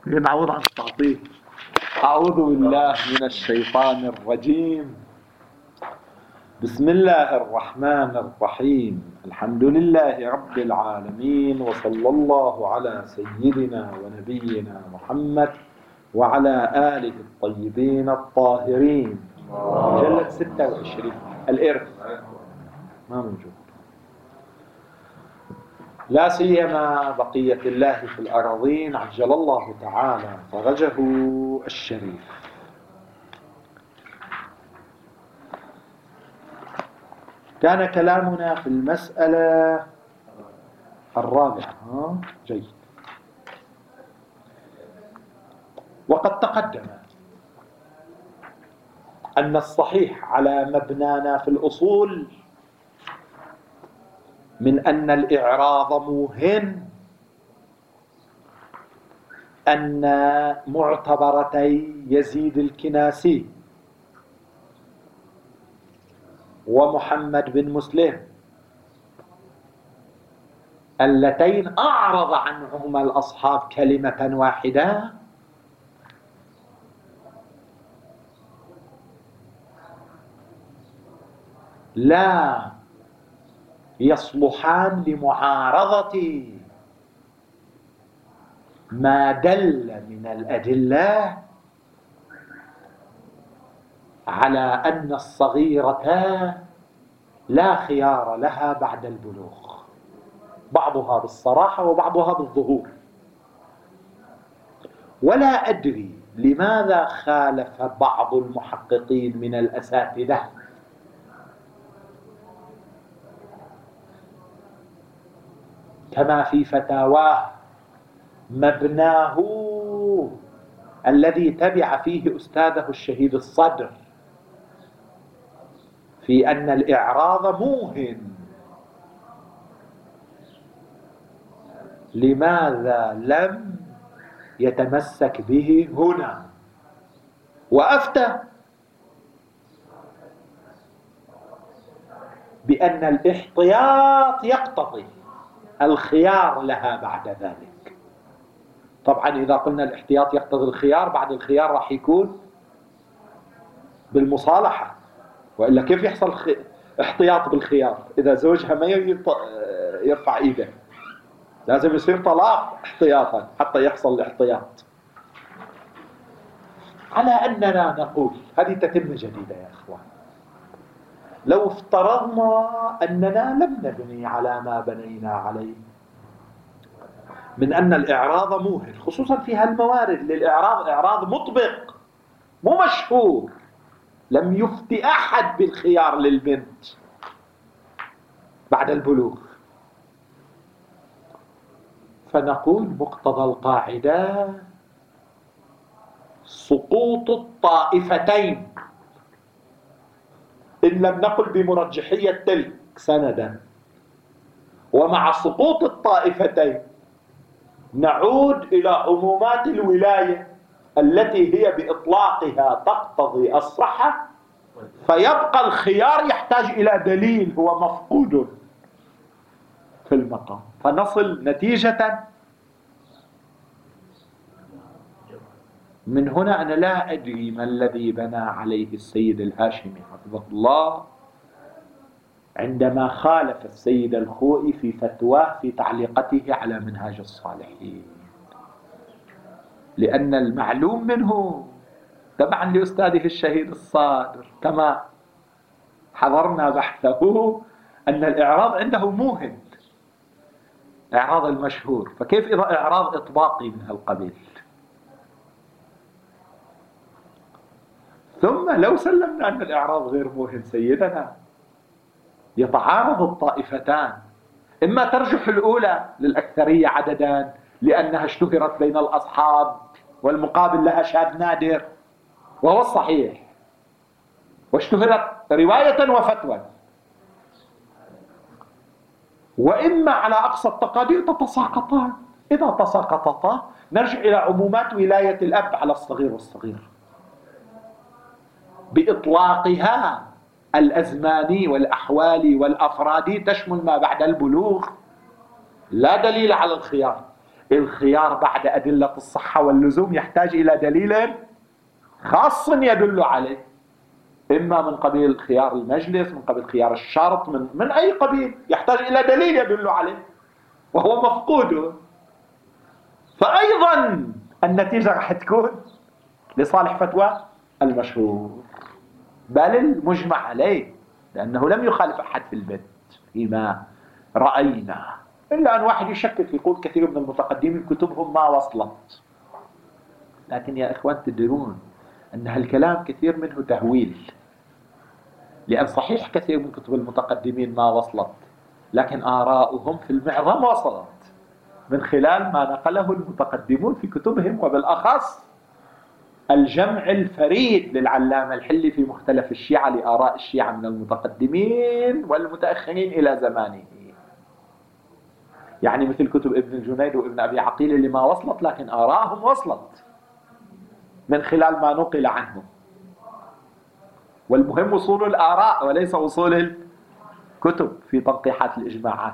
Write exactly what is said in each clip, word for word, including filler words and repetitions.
نعوض عن التعطيل. أعوذ بالله من الشيطان الرجيم. بسم الله الرحمن الرحيم. الحمد لله رب العالمين، وصلى الله على سيدنا ونبينا محمد وعلى آله الطيبين الطاهرين. مجلد ستة وعشرين الإرث ما موجود، لا سيما بقية الله في الأراضين عجل الله تعالى فرجه الشريف. كان كلامنا في المسألة الرابعة. ها؟ جيد. وقد تقدم أن الصحيح على مبنانا في الأصول من أن الإعراض موهن أن معتبرتي يزيد الكناسي ومحمد بن مسلم اللتين أعرض عنهما الأصحاب كلمة واحدة لا يصلحان لمعارضة ما دل من الأدلة على أن الصغيرة لا خيار لها بعد البلوغ، بعضها بالصراحة وبعضها بالظهور. ولا أدري لماذا خالف بعض المحققين من الأساتذة كما في فتاواه مبناه الذي تبع فيه أستاذه الشهيد الصدر في أن الإعراض موهن. لماذا لم يتمسك به هنا وأفتى بأن الاحتياط يقتضي الخيار لها بعد ذلك؟ طبعا إذا قلنا الاحتياط يقتضي الخيار، بعد الخيار راح يكون بالمصالحة، وإلا كيف يحصل خي... احتياط بالخيار؟ إذا زوجها ما يرفع إيده لازم يصير طلاق احتياطا حتى يحصل الاحتياط. على أننا نقول هذه تتم جديدة يا أخوان، لو افترضنا أننا لم نبني على ما بنينا عليه من أن الإعراض موهن، خصوصا في هالموارد للإعراض إعراض مطبق مو مشهور، لم يفتي أحد بالخيار للبنت بعد البلوغ، فنقول مقتضى القاعدة سقوط الطائفتين، إن لم نقل بمرجحية تلك سندا. ومع سقوط الطائفتين نعود إلى عمومات الولاية التي هي بإطلاقها تقتضي الصحة، فيبقى الخيار يحتاج إلى دليل هو مفقود في المقام، فنصل نتيجة. من هنا أنا لا أدري ما الذي بنى عليه السيد الهاشمي حفظه الله عندما خالف السيد الخوئي في فتواه في تعليقته على منهاج الصالحين، لأن المعلوم منه تبعا لأستاذه الشهيد الصادر كما حضرنا بحثه أن الإعراض عنده موهن، إعراض المشهور، فكيف إذا إعراض إطباقي من هالقبيل؟ ثم لو سلمنا أن الإعراض غير موهن سيدنا يتعارض الطائفتان، إما ترجح الأولى للأكثرية عددا لأنها اشتهرت بين الأصحاب والمقابل لها شاذ نادر وهو الصحيح، واشتهرت رواية وفتوى، وإما على أقصى التقادير تتساقطان. إذا تساقطتا نرجع إلى عمومات ولاية الأب على الصغير والصغير بإطلاقها الأزماني والأحوالي والأفرادي، تشمل ما بعد البلوغ، لا دليل على الخيار. الخيار بعد أدلة الصحة واللزوم يحتاج إلى دليل خاص يدل عليه، إما من قبيل خيار المجلس، من قبيل خيار الشرط، من, من أي قبيل، يحتاج إلى دليل يدل عليه وهو مفقود. فأيضا النتيجة راح تكون لصالح فتوى المشهور بل المجمع عليه، لأنه لم يخالف أحد في البيت فيما رأينا، إلا أن واحد يشكك يقول كثير من المتقدمين كتبهم ما وصلت. لكن يا إخوان تدرون أن هالكلام كثير منه تهويل، لأن صحيح كثير من كتب المتقدمين ما وصلت، لكن آراؤهم في المعظم وصلت من خلال ما نقله المتقدمون في كتبهم، وبالأخص الجمع الفريد للعلامة الحلي في مختلف الشيعة لآراء الشيعة من المتقدمين والمتأخرين إلى زمانه. يعني مثل كتب ابن الجنيد وابن أبي عقيل اللي ما وصلت، لكن آراءهم وصلت من خلال ما نقل عنهم. والمهم وصول الآراء وليس وصول الكتب في تنقيحات الإجماعات.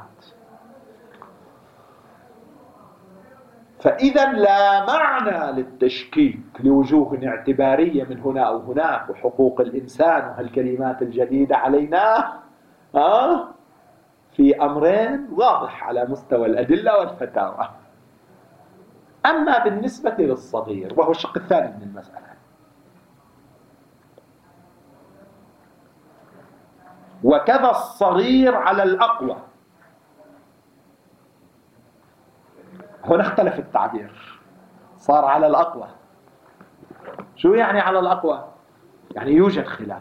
فإذا لا معنى للتشكيك لوجوه اعتبارية من هنا أو هناك، وحقوق الإنسان وهالكلمات الجديدة علينا آه في أمرين واضح على مستوى الأدلة والفتاوى. أما بالنسبة للصغير وهو الشق الثاني من المسألة، وكذا الصغير على الأقوى، هنا اختلف التعبير، صار على الأقوى. شو يعني على الأقوى؟ يعني يوجد خلاف.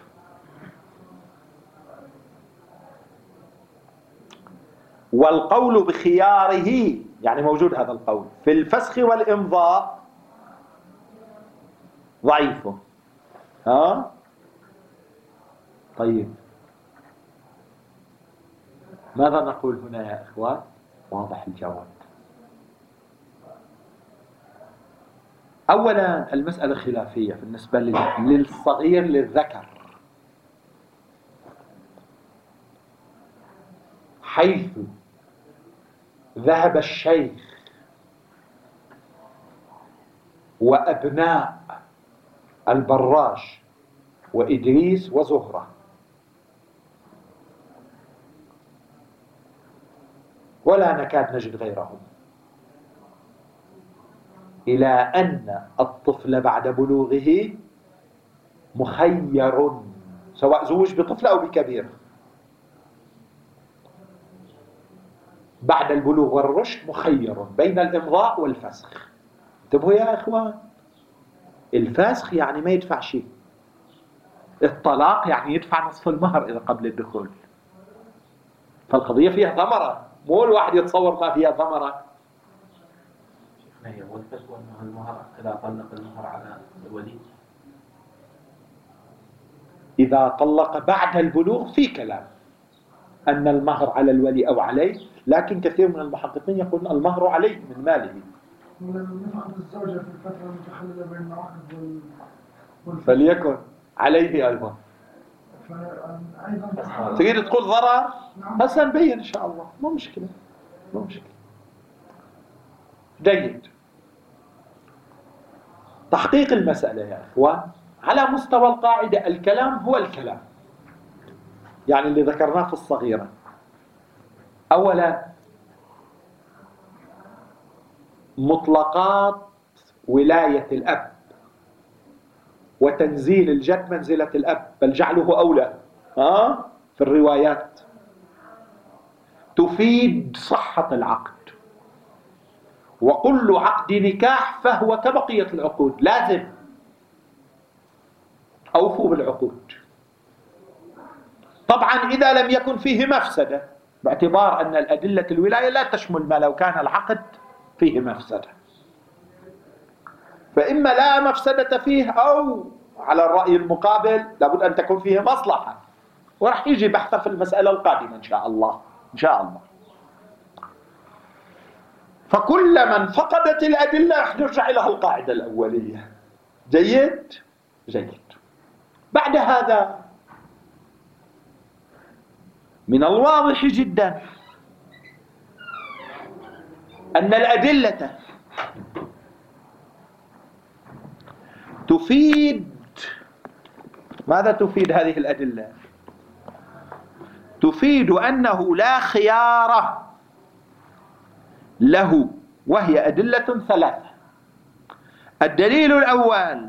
والقول بخياره يعني موجود هذا القول في الفسخ والإمضاء ضعيف. ها طيب ماذا نقول هنا يا إخوان؟ واضح الجواب. أولا المسألة خلافية بالنسبة للصغير للذكر، حيث ذهب الشيخ وأبناء البراج وإدريس وزهرة ولا نكاد نجد غيرهم، إلى أن الطفل بعد بلوغه مخير، سواء زوج بطفل أو بكبير، بعد البلوغ والرشد مخير بين الإمضاء والفسخ. انتبهوا يا إخوان، الفسخ يعني ما يدفع شيء، الطلاق يعني يدفع نصف المهر إذا قبل الدخول. فالقضية فيها ثمرة، مو الواحد يتصور ما فيها ثمرة. هي والفتوى أنه المهر إذا طلق المهر على الولي، إذا طلق بعد البلوغ في كلام أن المهر على الولي أو عليه، لكن كثير من المحققين يقولون المهر عليه من ماله. ولم الزوجة في الفترة المتخللة بين العقد والفتوى فليكن عليه أيضا. فأيضا تريد تقول ضرر؟ هسه نبين إن شاء الله، مو مشكلة مو مشكلة. جيد. تحقيق المسألة يا إخوان على مستوى القاعدة، الكلام هو الكلام، يعني اللي ذكرناه في الصغيرة. أولا مطلقات ولاية الأب وتنزيل الجد منزلة الأب، بل جعله أولى ها في الروايات، تفيد صحة العقد. وكل عقد نكاح فهو كبقية العقود، لازم أوفوا بالعقود. طبعا إذا لم يكن فيه مفسدة، باعتبار أن الأدلة الولاية لا تشمل ما لو كان العقد فيه مفسدة، فإما لا مفسدة فيه أو على الرأي المقابل لابد أن تكون فيه مصلحة، ورح يجي بحث في المسألة القادمة إن شاء الله إن شاء الله. فكل من فقدت الأدلة رح نرجع إلى القاعدة الأولية. جيد جيد. بعد هذا من الواضح جدا أن الأدلة تفيد. ماذا تفيد هذه الأدلة؟ تفيد أنه لا خيار له، وهي أدلة ثلاثة. الدليل الأول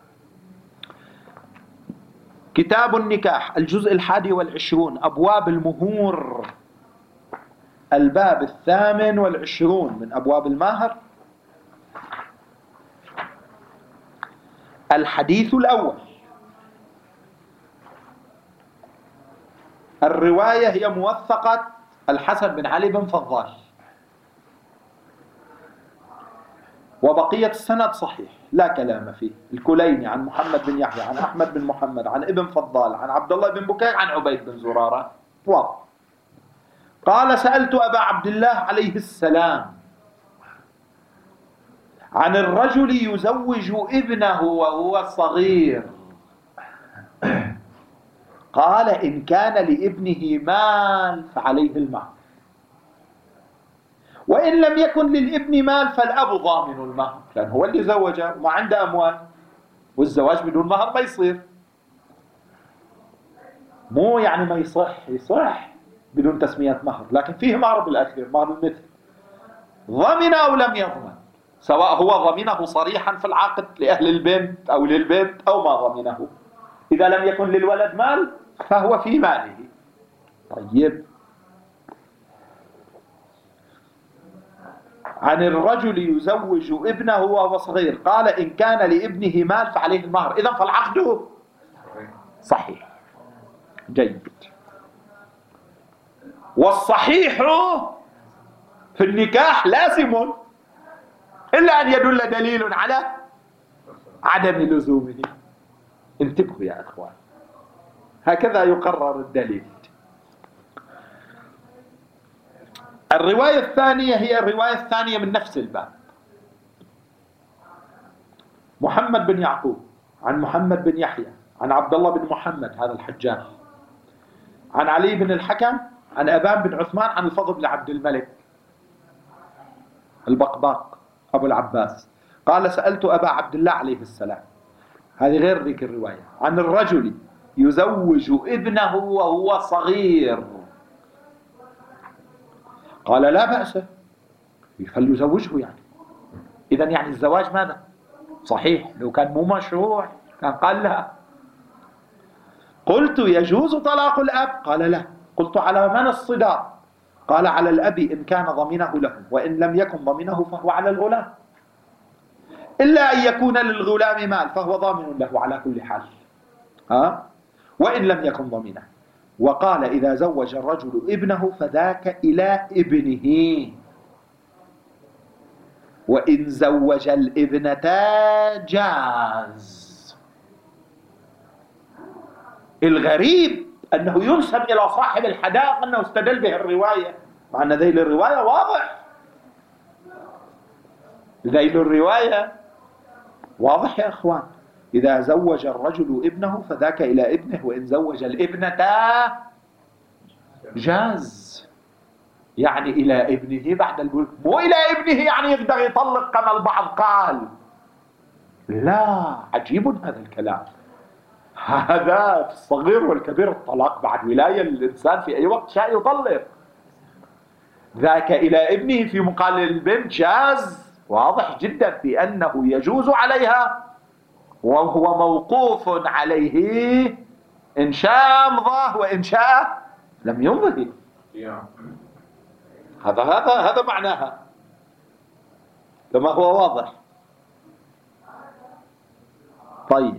كتاب النكاح الجزء الحادي والعشرون أبواب المهور، الباب الثامن والعشرون من أبواب المهر. الحديث الأول، الرواية هي موثقة الحسن بن علي بن فضال، وبقية السند صحيح لا كلام فيه. الكليني عن محمد بن يحيى عن أحمد بن محمد عن ابن فضال عن عبد الله بن بكير عن عبيد بن زرارة واضح. قال سألت أبا عبد الله عليه السلام عن الرجل يزوج ابنه وهو صغير، قال إن كان لابنه مال فعليه المهر، وإن لم يكن للابن مال فالأب ضامن المهر، لأن هو اللي زوجه وما عنده أموال، والزواج بدون مهر ما يصير. مو يعني ما يصح، يصح بدون تسمية مهر، لكن فيه مهر بالأخير، مهر المثل. ضمن أو لم يضمن، سواء هو ضمنه صريحا في العقد لأهل البنت أو للبنت أو ما ضمنه. إذا لم يكن للولد مال فهو في ماله. طيب، عن الرجل يزوج ابنه وهو صغير، قال إن كان لابنه مال فعليه المهر، إذن فالعقد صحيح. جيد. والصحيح في النكاح لازم، إلا أن يدل دليل على عدم لزومه. انتبهوا يا أخوان، هكذا يقرر الدليل. الرواية الثانية هي الرواية الثانية من نفس الباب. محمد بن يعقوب عن محمد بن يحيى عن عبد الله بن محمد هذا الحجاج عن علي بن الحكم عن أبان بن عثمان عن الفضل بن عبد الملك البقباق أبو العباس، قال سألت أبا عبد الله عليه السلام، هذه غير ذيك الرواية، عن الرجل يزوج ابنه وهو صغير، قال لا بأس، فليزوجه يعني. إذن يعني الزواج ماذا؟ صحيح. لو كان مو مشروع كان قال لا. قلت يجوز طلاق الأب؟ قال لا. قلت على من الصداق؟ قال على الأب إن كان ضمنه له، وإن لم يكن ضمنه فهو على الغلام، إلا أن يكون للغلام مال فهو ضامن له على كل حال، ها؟ وإن لم يكن ضمنه. وقال إذا زوج الرجل ابنه فذاك إلى ابنه، وإن زوج الابنة جاز. الغريب أنه ينسب إلى صاحب الحدائق أنه استدل به الرواية، مع أن ذيل الرواية واضح. ذيل الرواية واضح يا أخوان. إذا زوج الرجل ابنه فذاك إلى ابنه، وإن زوج الابنة جاز، يعني إلى ابنه بعد البلوغ، مو إلى ابنه يعني يقدر يطلق كما البعض قال. لا، عجيب هذا الكلام. هذا في الصغير والكبير الطلاق بعد ولاية للإنسان في أي وقت شاء يطلق. ذاك إلى ابنه في مقابل البنت جاز، واضح جدا في أنه يجوز عليها، وهو موقوف عليه إن شاء أمضاه وإن شاء لم يمضه. هذا هذا هذا معناها كما هو واضح. طيب،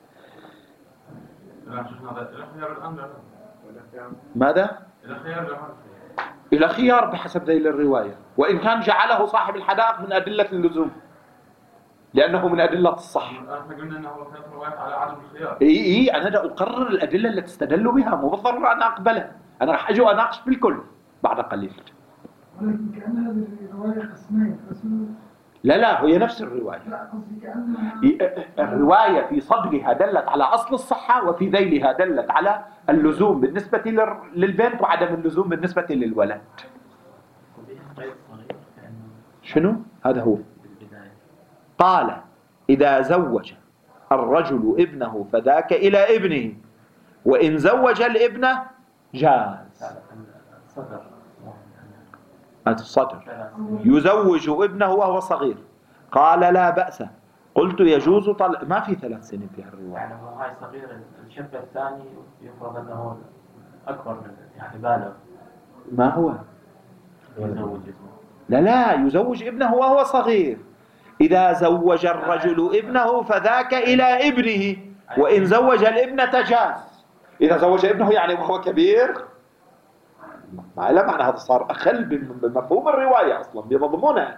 ماذا؟ إلى خيار بحسب ذيل الرواية، وإن كان جعله صاحب الحدائق من أدلة اللزوم، لأنه من أدلة الصح. احنا قلنا أنه كانت رواية على عدم الخيار. إي إي أنا دا أقرر الأدلة التي استدلوا بها، مو بالضرورة أنا أقبلها، أنا راح أجي وأناقش بالكل بعد قليل. ولكن كأن هذه الرواية قسمين، قسم لا لا، هي نفس الرواية. لا قصدي كأنها الرواية في صدرها دلت على أصل الصحة، وفي ذيلها دلت على اللزوم بالنسبة للبنت وعدم اللزوم بالنسبة للولد. شنو؟ هذا هو. بالبداية قال إذا زوج الرجل ابنه فذاك إلى ابنه، وإن زوج الابنة جاز. صدر هذا الصدر يزوج ابنه وهو صغير. قال لا بأس. قلت يجوز طلق. ما في ثلاث سنين في الرواية. يعني هو هاي صغير، الشاب الثاني يفرض أنه أكبر منه، يعني بالغ. ما هو؟ يزوج ابنه. لا لا، يزوج ابنه وهو صغير. إذا زوج الرجل ابنه فذاك إلى ابنه، وإن زوج الابنة جاز. إذا زوج ابنه يعني وهو كبير، ما له معنى. هذا صار أخل بمفهوم الرواية أصلا، بمضمونها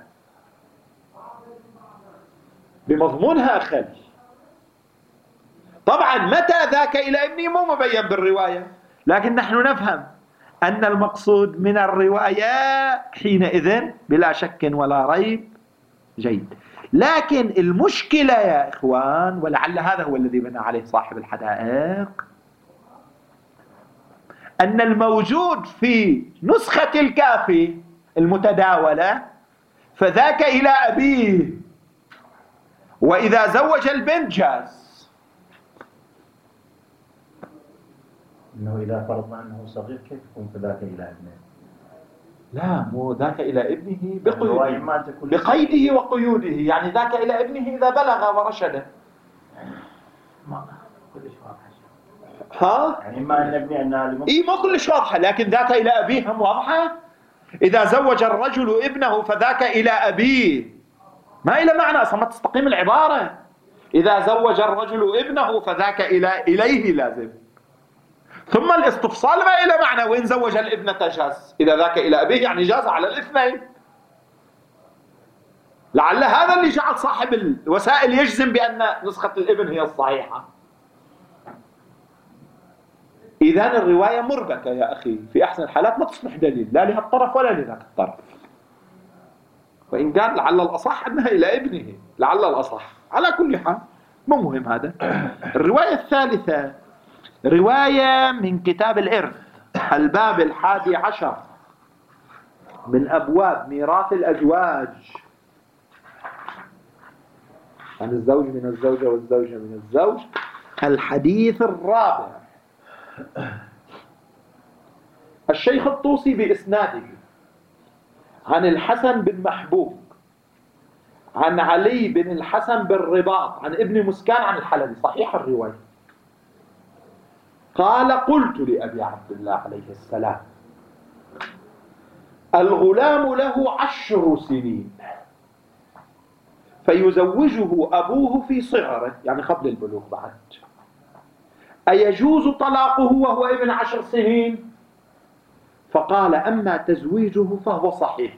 بمضمونها أخل. طبعا متى ذاك إلى ابنه مو مبين بالرواية، لكن نحن نفهم أن المقصود من الرواية حينئذ بلا شك ولا ريب جيد. لكن المشكلة يا إخوان، ولعل هذا هو الذي بنى عليه صاحب الحدائق، أن الموجود في نسخة الكافي المتداولة فذاك إلى أبيه، وإذا زوج البنت جاز. إنه إذا فرضنا أنه صغير كيف يكون فذاك إلى ابنه؟ لا، مو ذاك إلى ابنه الرواية بقيده, ما تكون بقيده وقيوده. يعني ذاك إلى ابنه إذا بلغ ورشد. ما كلش واضح. ها؟ يعني ما أن نبني أنها لمن... إيه مو كلش واضحة، لكن ذاك إلى أبيه هم واضحة. إذا زوج الرجل ابنه فذاك إلى أبيه، ما إلى معنى أصلا، ما تستقيم العبارة. إذا زوج الرجل ابنه فذاك إلى إليه لازم. ثم الاستفصال ما إلى معنى، وإن زوج الابنة جاز. إذا ذاك إلى أبيه يعني جاز على الاثنين. لعل هذا اللي جعل صاحب الوسائل يجزم بأن نسخة الابن هي الصحيحة. إذن الرواية مربكة يا أخي، في أحسن الحالات ما تصلح دليل لا لهذا الطرف ولا لذاك الطرف. وإن كان لعل الأصح أنها إلى ابنه، لعل الأصح. على كل حال مو مهم هذا. الرواية الثالثة رواية من كتاب الإرث، الباب الحادي عشر من أبواب ميراث الأزواج، عن الزوج من الزوجة والزوجة من الزوج، الحديث الرابع. الشيخ الطوسي بإسناده عن الحسن بن محبوب عن علي بن الحسن بن رباط عن ابن مسكان عن الحلبي، صحيح الرواية. قال قلت لأبي عبد الله عليه السلام الغلام له عشر سنين فيزوجه أبوه في صغره، يعني قبل البلوغ بعد، أيجوز طلاقه وهو ابن عشر سنين؟ فقال أما تزويجه فهو صحيح،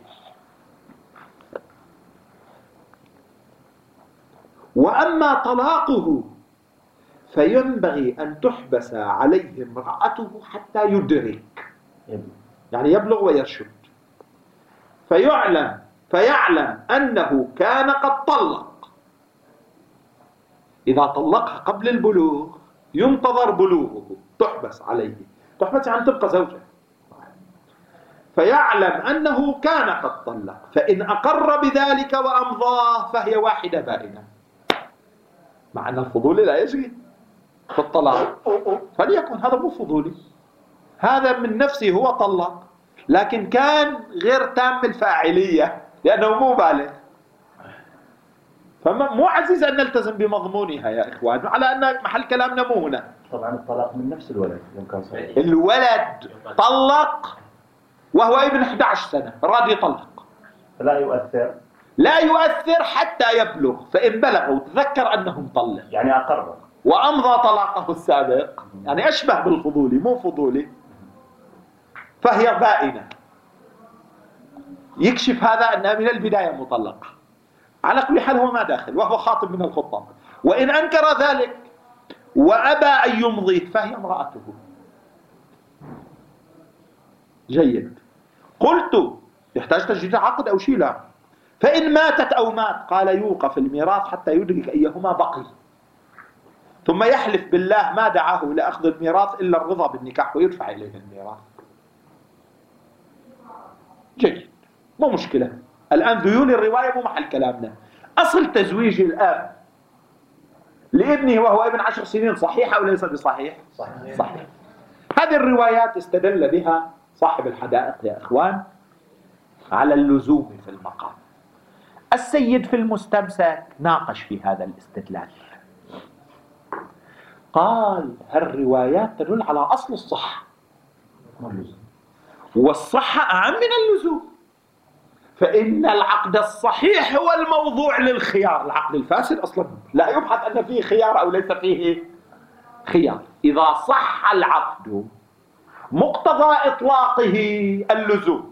وأما طلاقه فينبغي أن تحبس عليه امرأته حتى يدرك، يعني يبلغ ويرشد، فيعلم فيعلم أنه كان قد طلق. إذا طلقها قبل البلوغ ينتظر بلوغه، تحبس عليه، تحبس يعني تبقى زوجة، فيعلم أنه كان قد طلق، فإن أقر بذلك وأمضاه فهي واحدة بائنة. مع أن الفضول لا يجري في الطلاق، فليكن هذا مو فضولي، هذا من نفسه هو طلق، لكن كان غير تام الفاعلية لأنه مو بالغ. فمو عزيز أن نلتزم بمضمونها يا إخوان، على أن محل كلامنا مو هنا. طبعا الطلاق من نفس الولد يوم كان صغير. الولد طلق وهو ابن أحد عشر سنة، راد يطلق، فلا يؤثر لا يؤثر حتى يبلغ، فإن بلغ وتذكر أنه مطلق يعني أقر وأمضى طلاقه السابق، يعني أشبه بالفضولي مو فضولي، فهي بائنة. يكشف هذا أنها من البداية مطلقة. على كل حال هو ما داخل، وهو خاطب من الخطاب، وإن أنكر ذلك وأبى أن يمضيه فهي امرأته. جيد. قلت يحتاج تجديد عقد أو شيء؟ لا. فإن ماتت أو مات قال يوقف الميراث حتى يدرك أيهما بقي، ثم يحلف بالله ما دعاه إلى أخذ الميراث إلا الرضا بالنكاح ويدفع إليه الميراث. جيد، مو مشكلة. الآن ذيول الرواية مو محل كلامنا. أصل تزويج الأب لابنه وهو ابن عشر سنين صحيح أو ليس بصحيح؟ صحيح. صحيح. هذه الروايات استدل بها صاحب الحدائق يا إخوان على اللزوم في المقام. السيد في المستمسك ناقش في هذا الاستدلال، قال هالروايات تدل على أصل الصحة، والصحة أعم من اللزوم، فإن العقد الصحيح هو الموضوع للخيار. العقد الفاسد أصلا لا يبحث أن فيه خيار أو ليس فيه خيار. إذا صح العقد مقتضى إطلاقه اللزوم،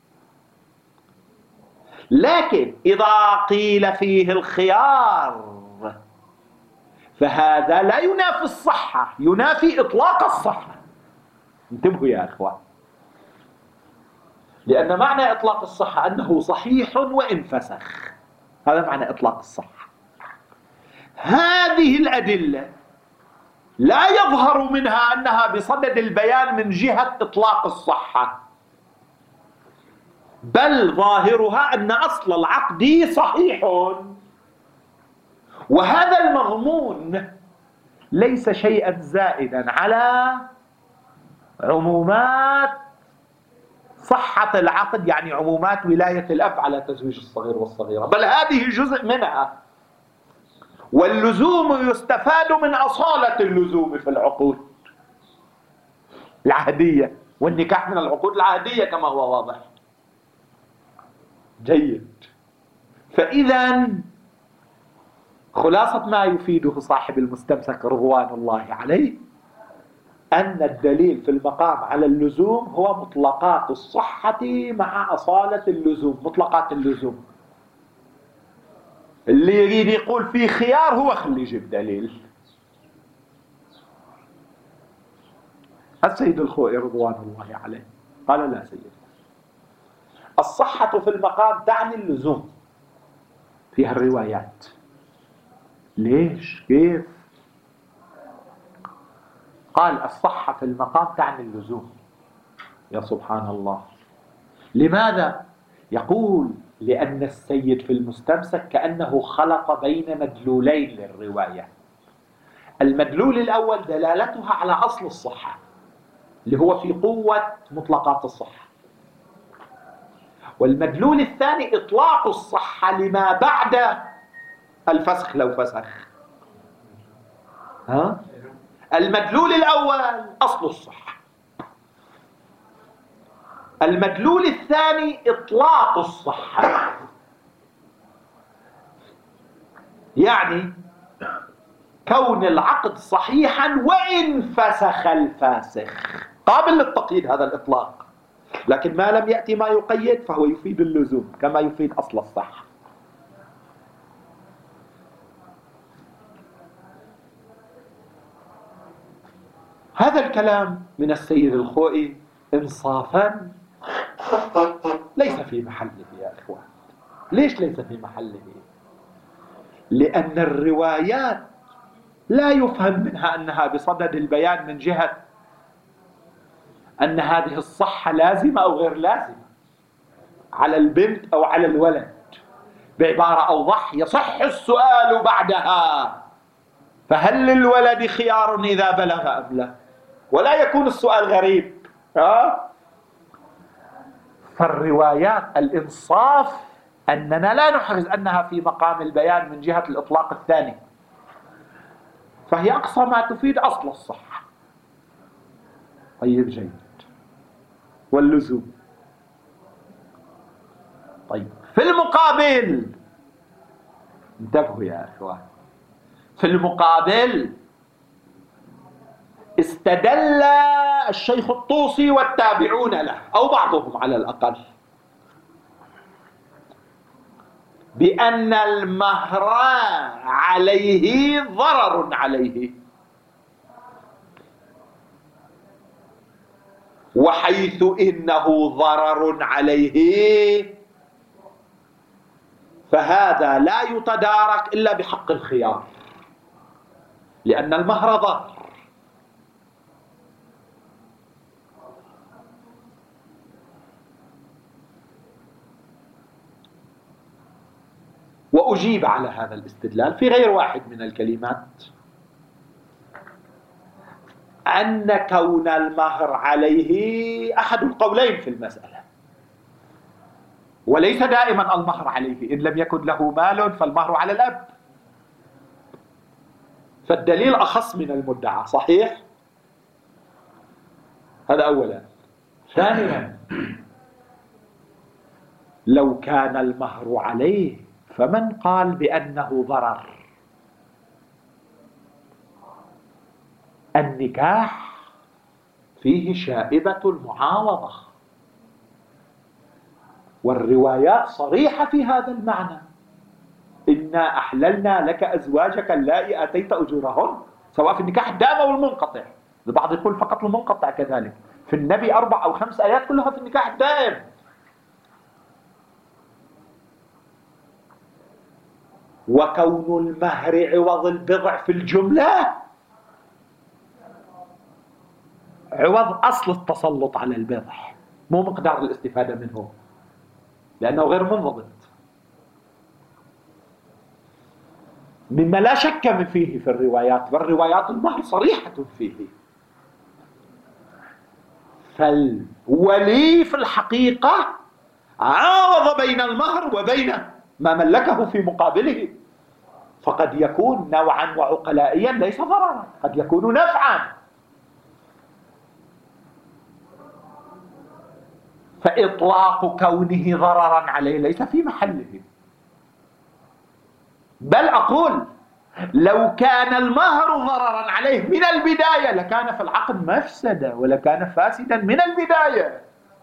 لكن إذا قيل فيه الخيار فهذا لا ينافي الصحة، ينافي إطلاق الصحة. انتبهوا يا أخوان، لأن معنى إطلاق الصحة أنه صحيح وإن فسخ، هذا معنى إطلاق الصحة. هذه الأدلة لا يظهر منها أنها بصدد البيان من جهة إطلاق الصحة، بل ظاهرها أن أصل العقد صحيح، وهذا المضمون ليس شيئا زائدا على عمومات صحة العقد، يعني عمومات ولاية الأب على تزويج الصغير والصغيرة، بل هذه جزء منها. واللزوم يستفاد من أصالة اللزوم في العقود العهدية، والنكاح من العقود العهدية كما هو واضح. جيد. فإذا خلاصة ما يفيده صاحب المستمسك رضوان الله عليه أن الدليل في المقام على اللزوم هو مطلقات الصحة مع أصالة اللزوم، مطلقات اللزوم. اللي يريد يقول فيه خيار هو خلي يجيب دليل. السيد الخوئي رضوان الله عليه قال لا سيد، الصحة في المقام تعني اللزوم فيها الروايات. ليش؟ كيف؟ قال الصحة في المقام تعني اللزوم. يا سبحان الله، لماذا؟ يقول لأن السيد في المستمسك كأنه خلط بين مدلولين للرواية. المدلول الأول دلالتها على أصل الصحة اللي هو في قوة مطلقات الصحة، والمدلول الثاني إطلاق الصحة لما بعد الفسخ لو فسخ. ها؟ المدلول الأول أصل الصحة، المدلول الثاني إطلاق الصحة، يعني كون العقد صحيحا وإن فسخ الفاسخ، قابل للتقييد هذا الإطلاق، لكن ما لم يأتي ما يقيد فهو يفيد اللزوم كما يفيد أصل الصحة. هذا الكلام من السيد الخوئي إنصافا ليس في محله يا إخوان. ليش ليس في محله؟ لأن الروايات لا يفهم منها أنها بصدد البيان من جهة أن هذه الصحة لازمة أو غير لازمة على البنت أو على الولد. بعبارة أوضح، يصح السؤال بعدها فهل للولد خيار إذا بلغ أم لا، ولا يكون السؤال غريب. ها؟ فالروايات الإنصاف أننا لا نحرز أنها في مقام البيان من جهة الإطلاق الثاني، فهي أقصى ما تفيد أصل الصحة. طيب جيد. واللزوم طيب في المقابل، انتبهوا يا أخوان، في المقابل استدل الشيخ الطوسي والتابعون له أو بعضهم على الأقل بأن المهر عليه ضرر عليه، وحيث إنه ضرر عليه فهذا لا يتدارك إلا بحق الخيار، لأن المهر ضرر. وأجيب على هذا الاستدلال في غير واحد من الكلمات أن كون المهر عليه أحد القولين في المسألة، وليس دائما المهر عليه، إن لم يكن له مال فالمهر على الأب، فالدليل أخص من المدعى. صحيح؟ هذا أولا. ثانيا، لو كان المهر عليه فمن قال بأنه ضرر؟ النكاح فيه شائبة المعاوضة، والروايات صريحة في هذا المعنى: إنا أحللنا لك أزواجك اللائي آتيت أجورهن، سواء في النكاح الدائم أو المنقطع. البعض يقول فقط المنقطع كذلك. في النبي أربع أو خمس آيات كلها في النكاح الدائم. وكون المهر عوض البضع في الجملة عوض أصل التسلط على البضع، مو مقدار الاستفادة منه، لأنه غير منضبط، مما لا شك من فيه في الروايات، والروايات المهر صريحة فيه. فالولي في الحقيقة عاوض بين المهر وبين ما ملكه في مقابله، فقد يكون نوعا وعقلائيا ليس ضررا، قد يكون نفعا. فإطلاق كونه ضررا عليه ليس في محله. بل أقول لو كان المهر ضررا عليه من البداية لكان في العقد مفسدة، ولكان فاسدا من البداية.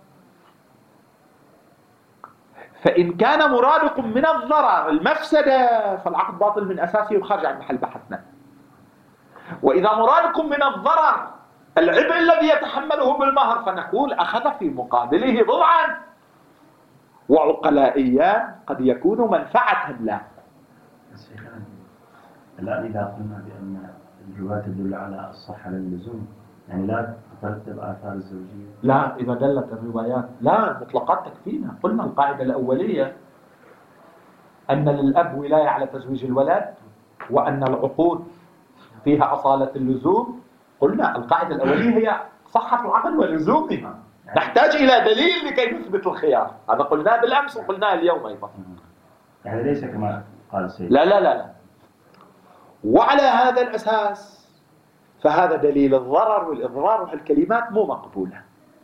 فإن كان مرادكم من الضرر المفسدة فالعقد باطل من أساسه وخارج عن محل بحثنا. وإذا مرادكم من الضرر العبء الذي يتحمله بالمهر فنقول أخذ في مقابله ضرعا، وعقلائيا قد يكون منفعة له. الآن إذا قلنا بأن الرواية تدل على الصحة للزوم، يعني لا تترتب آثار الزوجية؟ لا، إذا دلت الروايات لا، مطلقات تكفينا. قلنا القاعدة الأولية أن للأب ولاية على تزويج الولد، وأن العقود فيها أصالة اللزوم. قلنا القاعدة الأولية هي صحة العقد ولزومها، نحتاج إلى دليل لكي نثبت الخيار. هذا قلناه بالأمس وقلناه اليوم أيضا. يعني ليس كما قال السيد. لا لا لا لا. وعلى هذا الأساس فهذا دليل الضرر والإضرار، وهالكلمات مو مقبولة.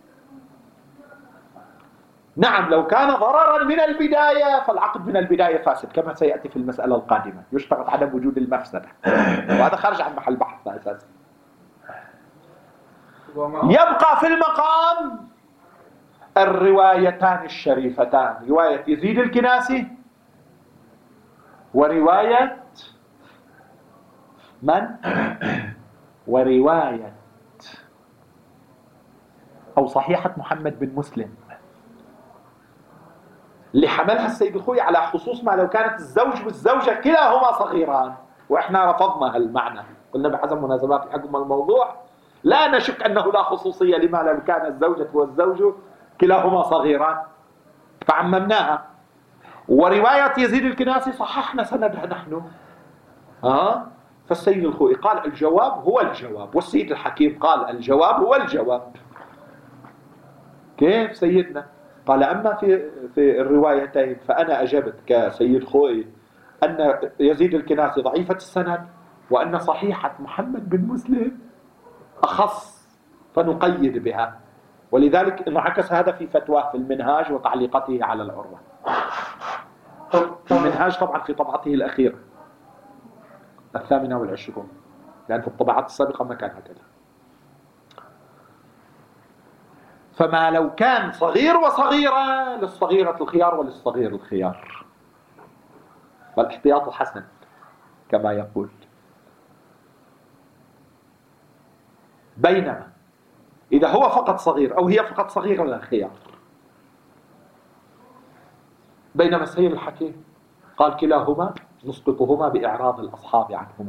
نعم، لو كان ضررا من البداية فالعقد من البداية فاسد كما سيأتي في المسألة القادمة، يشترط عدم وجود المفسدة، وهذا خارج عن محل بحثنا أساسا. يبقى في المقام الروايتان الشريفتان، رواية يزيد الكناسي ورواية من؟ ورواية أو صحيحة محمد بن مسلم، اللي حملها السيد الخوي على خصوص ما لو كانت الزوج والزوجة كلاهما صغيران، وإحنا رفضنا هالمعنى، قلنا بحسب مناسبات حكم الموضوع لا نشك أنه لا خصوصية لما لو كان الزوجة والزوج كلاهما صغيران، فعممناها. ورواية يزيد الكناسي صححنا سندها نحن. ها؟ فالسيد الخوي قال الجواب هو الجواب، والسيد الحكيم قال الجواب هو الجواب. كيف سيدنا؟ قال أما في في الروايتين فأنا أجبت كسيد خوي أن يزيد الكناسي ضعيفة السند، وأن صحيحة محمد بن مسلم أخص فنقيد بها، ولذلك انعكس هذا في فتواه في المنهاج وتعليقته على العروة. المنهاج طبعا في طبعته الأخيرة الثامنة والعشرون، لأن في الطبعات السابقة ما كان هكذا. فما لو كان صغير وصغيرة للصغيرة الخيار وللصغير الخيار، فالاحتياط الحسن كما يقول. بينما إذا هو فقط صغير أو هي فقط صغيرة لا خيار. بينما السيد الحكيم قال كلاهما نسقطهما بإعراض الأصحاب عنهما.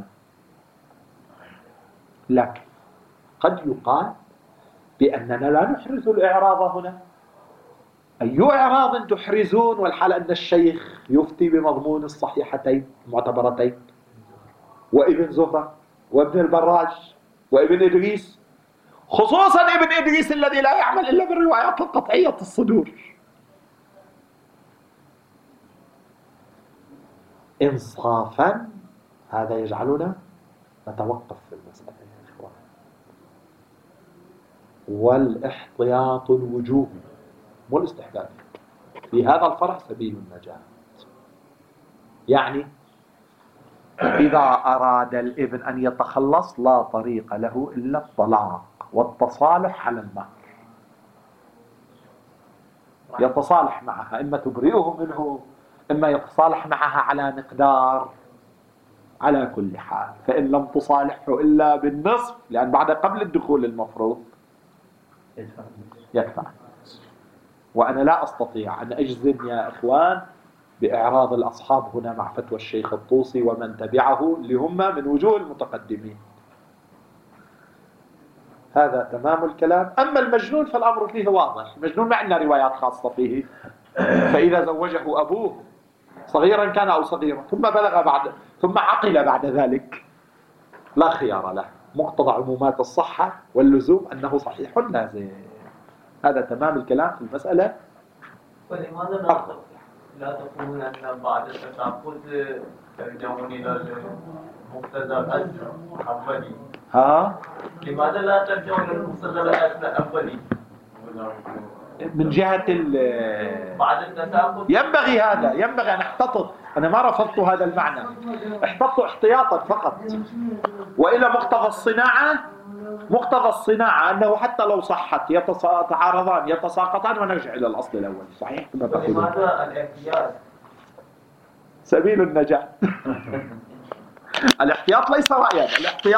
لكن قد يقال بأننا لا نحرز الإعراض هنا، أي إعراض تحرزون والحال أن الشيخ يفتي بمضمون الصحيحتين المعتبرتين، وابن زهرة وابن البراج وابن إدريس، خصوصا ابن إدريس الذي لا يعمل إلا بالروايات القطعية الصدور. إنصافا هذا يجعلنا نتوقف في المسألة يا إخوان. والاحتياط الوجوبي مو الاستحباب في هذا الفرع سبيل النجاة. يعني إذا أراد الابن أن يتخلص لا طريق له إلا الطلاق والتصالح على المهر، يتصالح معها، إما تبرئه منه إما يتصالح معها على مقدار، على كل حال. فإن لم تصالحه إلا بالنصف، لأن بعد قبل الدخول المفروض يدفع. وأنا لا أستطيع أن أجزم يا إخوان بإعراض الأصحاب هنا مع فتوى الشيخ الطوسي ومن تبعه اللي هم من وجوه المتقدمين. هذا تمام الكلام. أما المجنون فالأمر فيه واضح. المجنون ما عندنا روايات خاصة فيه. فإذا زوجه أبوه صغيرا كان أو صغيرا ثم بلغ بعد ثم عقل بعد ذلك لا خيار له، مقتضى عمومات الصحة واللزوم أنه صحيح لازم. هذا تمام الكلام في المسألة. ولماذا لا تقولون أن بعد التشابه ترجعون إلى مقتضى الأصل الأولي؟ ها؟ لماذا لا ترجعون إلى مقتضى الأصل الأولي؟ من جهة بعد التشابه ينبغي هذا، ينبغي أن احتطط. أنا ما رفضت هذا المعنى، احتطت احتياطا فقط. وإلى مقتضى الصناعة، مقتضى الصناعة أنه حتى لو صحت يتعارضان يتساقطان ونرجع إلى الأصل الأول. صحيح كما تقولون. لماذا الاحتياط سبيل النجاة. الاحتياط ليس رأيا، الاحتياط